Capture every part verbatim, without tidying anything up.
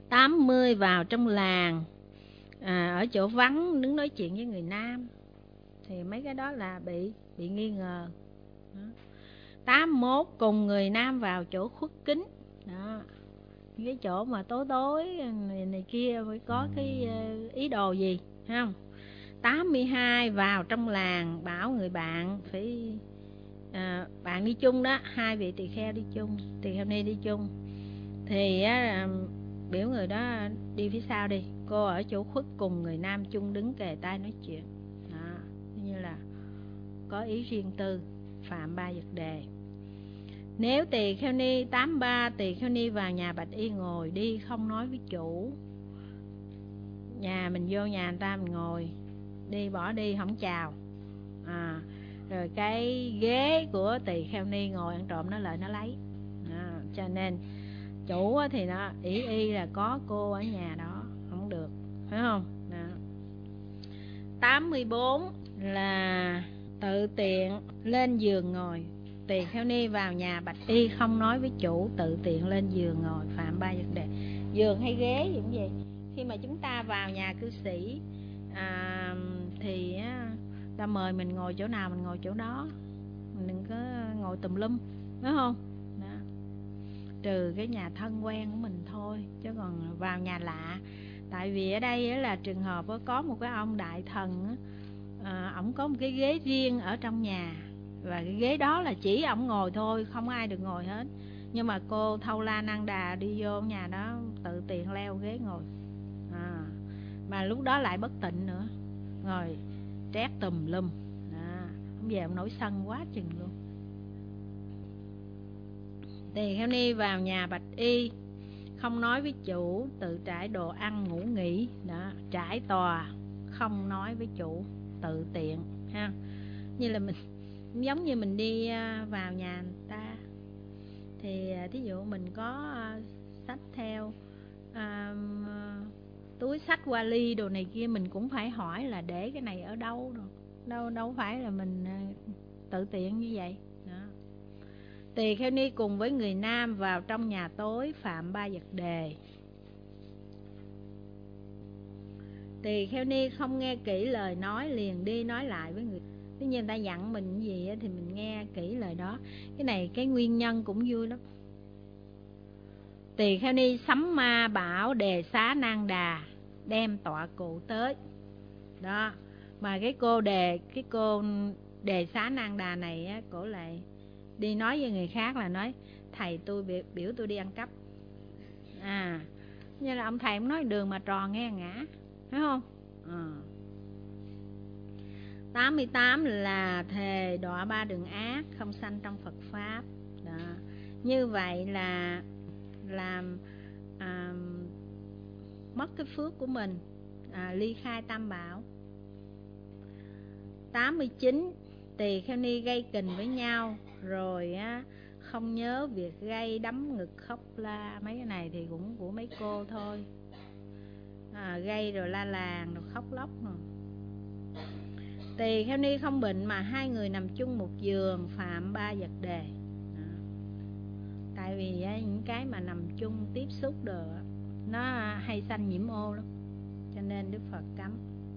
Tám mươi vào trong làng, à, ở chỗ vắng đứng nói chuyện với người nam, thì mấy cái đó là bị bị nghi ngờ. Tám mốt cùng người nam vào chỗ khuất kín. Đó, cái chỗ mà tối tối này, này kia phải có cái ý đồ gì, không? Tám mươi hai vào trong làng, bảo người bạn phải à, bạn đi chung đó, hai vị tỳ kheo đi chung, tỳ kheo ni đi chung, thì á, biểu người đó đi phía sau đi, cô ở chỗ khuất cùng người nam chung đứng kề tai nói chuyện. Đó, như là có ý riêng tư, phạm ba vật đề. Nếu tỳ kheo ni tám ba, tỳ kheo ni vào nhà bạch y ngồi, đi không nói với chủ. Nhà mình vô nhà người ta mình ngồi, đi bỏ đi không chào, à, rồi cái ghế của tỳ kheo ni ngồi ăn trộm nó lại nó lấy. À, cho nên chủ thì nó ý y là có cô ở nhà đó không được, phải không? Đó. Tám mươi bốn là tự tiện lên giường ngồi, tỳ kheo ni vào nhà bạch y không nói với chủ, tự tiện lên giường ngồi, phạm ba vấn đề. Giường hay ghế gì cũng vậy, khi mà chúng ta vào nhà cư sĩ à, thì ta mời mình ngồi chỗ nào mình ngồi chỗ đó, mình đừng có ngồi tùm lum, phải không? Đó. Trừ cái nhà thân quen của mình thôi, chứ còn vào nhà lạ. Tại vì ở đây là trường hợp có một cái ông đại thần, à, ổng có một cái ghế riêng ở trong nhà, và cái ghế đó là chỉ ổng ngồi thôi, không ai được ngồi hết. Nhưng mà cô Thâu La Năng Đà đi vô nhà đó tự tiện leo ghế ngồi, à, mà lúc đó lại bất tịnh nữa, ngồi trét tùm lum. À, không về ông nổi sân quá chừng luôn. Tỳ kheo ni vào nhà bạch y không nói với chủ, tự trải đồ ăn ngủ nghỉ. Đó, trải tòa không nói với chủ, tự tiện ha. Như là mình giống như mình đi vào nhà người ta, thì thí dụ mình có xách theo à, túi xách vali đồ này kia, mình cũng phải hỏi là để cái này ở đâu rồi, đâu đâu phải là mình tự tiện như vậy. Đó. Tỳ kheo ni cùng với người nam vào trong nhà tối, phạm ba vật đề. Tỳ kheo ni không nghe kỹ lời nói, liền đi nói lại với người. Tuy nhiên người ta dặn mình gì thì mình nghe kỹ lời đó. Cái này cái nguyên nhân cũng vui lắm. Tỳ kheo ni sắm ma bảo Đề Xá Nan Đà đem tọa cụ tới. Đó, mà cái cô đề cái cô Đề Xá Nan Đà này á, cổ lại đi nói với người khác là nói thầy tôi biểu, biểu tôi đi ăn cắp. À, như là ông thầy cũng nói đường mà tròn nghe ngã, phải không? À. Tám mươi tám là thề đọa ba đường ác, không sanh trong Phật Pháp. Đó. Như vậy là làm à, mất cái phước của mình, à, ly khai tam bảo. Tám mươi chín, tỳ kheo ni gây kình với nhau, rồi á, không nhớ việc gây đấm ngực khóc la. Mấy cái này thì cũng của mấy cô thôi, à, gây rồi la làng rồi khóc lóc rồi. Tỳ kheo ni không bệnh mà hai người nằm chung một giường, phạm ba vật đề. Đó. Tại vì á, những cái mà nằm chung tiếp xúc được nó hay sanh nhiễm ô lắm, cho nên Đức Phật cấm.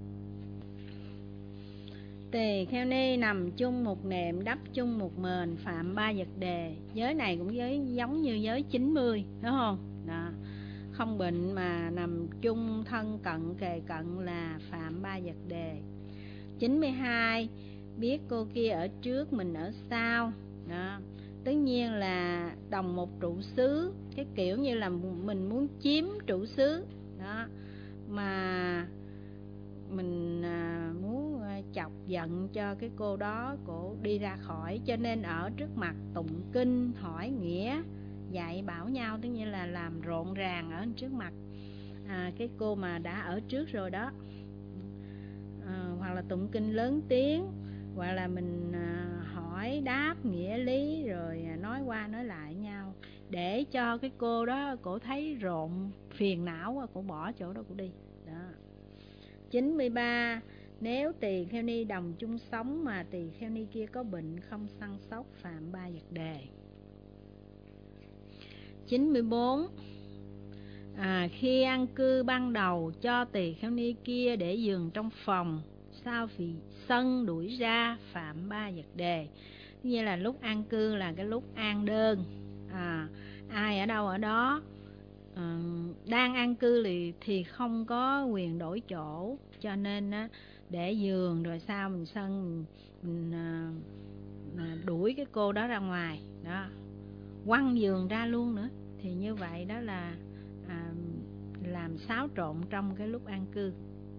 Tỳ kheo ni nằm chung một nệm, đắp chung một mền, phạm ba vật đề. Giới này cũng giới giống như giới chín mươi, đúng không? Đó. Không bệnh mà nằm chung thân cận kề cận là phạm ba vật đề. Chín mươi hai, biết cô kia ở trước mình ở sau. Đó. Tất nhiên là đồng một trụ xứ, cái kiểu như là mình muốn chiếm trụ xứ đó, mà mình à, muốn chọc giận cho cái cô đó, cổ đi ra khỏi, cho nên ở trước mặt tụng kinh, hỏi nghĩa, dạy bảo nhau, tất nhiên là làm rộn ràng ở trước mặt à, cái cô mà đã ở trước rồi đó. À, hoặc là tụng kinh lớn tiếng, hoặc là mình à, hỏi đáp nghĩa lý, rồi nói qua nói lại nhau, để cho cái cô đó cổ thấy rộn phiền não, cổ bỏ chỗ đó cổ đi. Đó. Chín mươi ba, nếu tỳ kheo ni đồng chung sống mà tỳ kheo ni kia có bệnh, không săn sóc, phạm ba vật đề. Chín mươi bốn, à, khi an cư ban đầu cho tỳ kheo ni kia để giường trong phòng, sau vì sân đuổi ra phạm ba vật đề. Như là lúc an cư là cái lúc an đơn, à, ai ở đâu ở đó. À, đang an cư thì, thì không có quyền đổi chỗ, cho nên á, để giường rồi sao mình sân mình, mình à, à, đuổi cái cô đó ra ngoài đó, quăng giường ra luôn nữa. Thì như vậy đó là à, làm xáo trộn trong cái lúc an cư.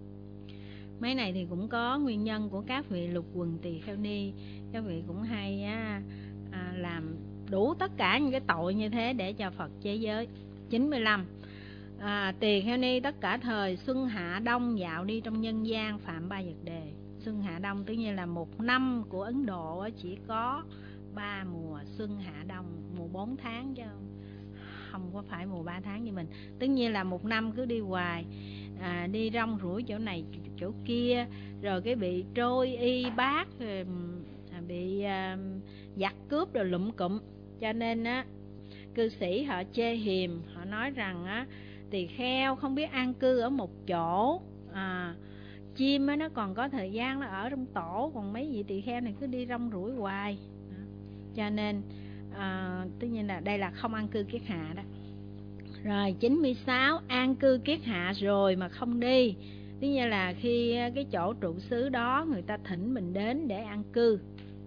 Mấy này thì cũng có nguyên nhân của các vị lục quần tỳ kheo ni. Các vị cũng hay á, à, làm đủ tất cả những cái tội như thế để cho Phật chế giới. Chín mươi lăm, à, tỳ kheo ni tất cả thời xuân hạ đông dạo đi trong nhân gian phạm ba vật đề. Xuân hạ đông tức như là một năm của Ấn Độ chỉ có ba mùa xuân hạ đông, mùa bốn tháng chứ không có phải mùa ba tháng như mình. Tất nhiên là một năm cứ đi hoài, à, đi rong ruổi chỗ này chỗ kia, rồi cái bị trôi y bát, rồi bị à, giặc cướp rồi lụm cụm. Cho nên á, cư sĩ họ chê hiềm, họ nói rằng á, tỳ kheo không biết an cư ở một chỗ, à, chim á, nó còn có thời gian nó ở trong tổ, còn mấy vị tỳ kheo này cứ đi rong ruổi hoài. Đó. Cho nên à, tất nhiên là đây là không an cư kiết hạ đó. Rồi chín mươi sáu, an cư kiết hạ rồi mà không đi. Tức như là khi cái chỗ trụ xứ đó người ta thỉnh mình đến để an cư,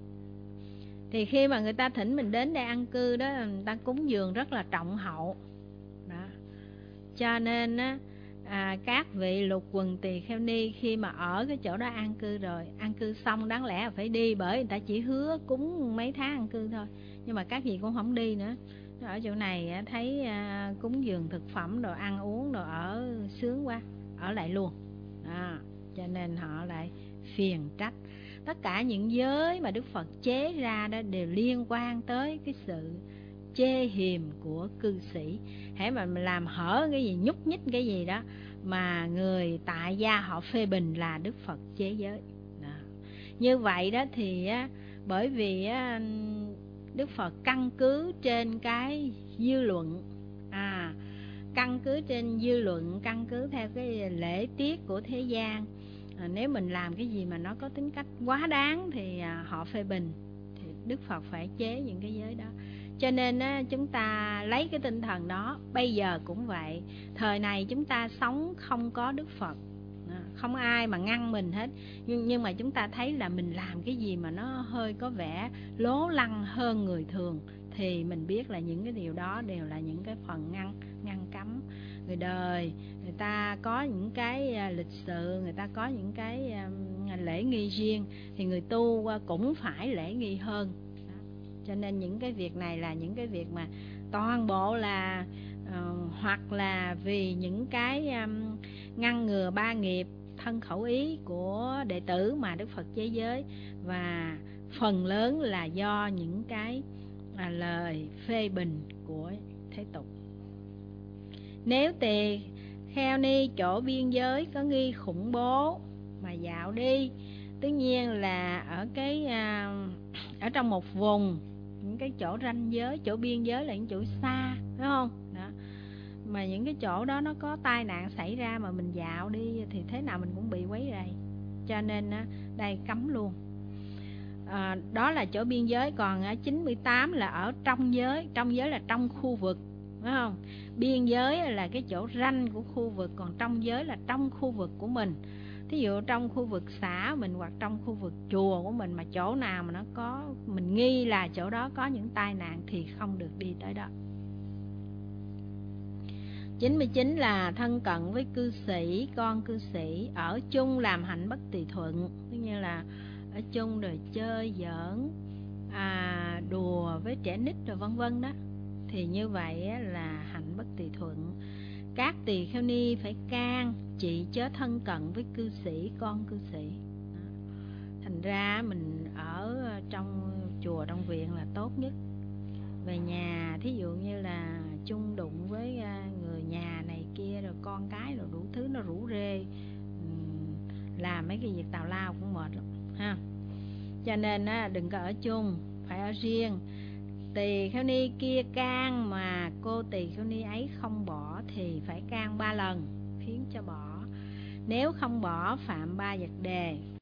thì khi mà người ta thỉnh mình đến để an cư đó, người ta cúng dường rất là trọng hậu đó. Cho nên á, à, các vị lục quần tỳ kheo ni khi mà ở cái chỗ đó an cư rồi, an cư xong đáng lẽ là phải đi, bởi người ta chỉ hứa cúng mấy tháng an cư thôi, nhưng mà các vị cũng không đi nữa. Ở chỗ này thấy à, cúng dường thực phẩm, đồ ăn uống, đồ ở sướng quá, ở lại luôn à, cho nên họ lại phiền trách. Tất cả những giới mà Đức Phật chế ra đó đều liên quan tới cái sự chê hiềm của cư sĩ. Hễ mà mình làm hở cái gì, nhúc nhích cái gì đó mà người tại gia họ phê bình là Đức Phật chế giới đó. Như vậy đó thì á, bởi vì á, Đức Phật căn cứ trên cái dư luận, à, căn cứ trên dư luận, căn cứ theo cái lễ tiết của thế gian. À, nếu mình làm cái gì mà nó có tính cách quá đáng thì à, họ phê bình, thì Đức Phật phải chế những cái giới đó. Cho nên á, chúng ta lấy cái tinh thần đó. Bây giờ cũng vậy, thời này chúng ta sống không có Đức Phật, à, không ai mà ngăn mình hết, nhưng, nhưng mà chúng ta thấy là mình làm cái gì mà nó hơi có vẻ lố lăng hơn người thường, thì mình biết là những cái điều đó đều là những cái phần ngăn ngăn cấm. Người đời người ta có những cái lịch sự, người ta có những cái lễ nghi riêng, thì người tu cũng phải lễ nghi hơn đó. Cho nên những cái việc này là những cái việc mà toàn bộ là uh, hoặc là vì những cái um, ngăn ngừa ba nghiệp thân khẩu ý của đệ tử mà Đức Phật chế giới, và phần lớn là do những cái à, lời phê bình của thế tục. Nếu tỳ kheo ni chỗ biên giới có nghi khủng bố mà dạo đi, tất nhiên là ở cái à, ở trong một vùng, những cái chỗ ranh giới, chỗ biên giới là những chỗ xa, đúng không? Đó. Mà những cái chỗ đó nó có tai nạn xảy ra mà mình dạo đi thì thế nào mình cũng bị quấy rầy. Cho nên á, đây cấm luôn. À, đó là chỗ biên giới. Còn chín mươi tám là ở trong giới. Trong giới là trong khu vực, phải không? Biên giới là cái chỗ ranh của khu vực, còn trong giới là trong khu vực của mình. Thí dụ trong khu vực xã mình hoặc trong khu vực chùa của mình, mà chỗ nào mà nó có, mình nghi là chỗ đó có những tai nạn thì không được đi tới đó. chín mươi chín là thân cận với cư sĩ, con cư sĩ, ở chung làm hạnh bất tỳ thuận, tức như là ở chung rồi chơi giỡn, à, đùa với trẻ nít rồi vân vân đó, thì như vậy là hạnh bất tỳ thuận. Các tỳ kheo ni phải can chỉ chớ thân cận với cư sĩ, con cư sĩ đó. Thành ra mình ở trong chùa trong viện là tốt nhất. Về nhà thí dụ như là chung đụng với người nhà này kia, rồi con cái rồi đủ thứ nó rủ rê, làm mấy cái việc tào lao cũng mệt lắm ha. Cho nên á, đừng có ở chung, phải ở riêng. Tỳ kheo ni kia can mà cô tỳ kheo ni ấy không bỏ thì phải can ba lần khiến cho bỏ. Nếu không bỏ phạm ba vật đề.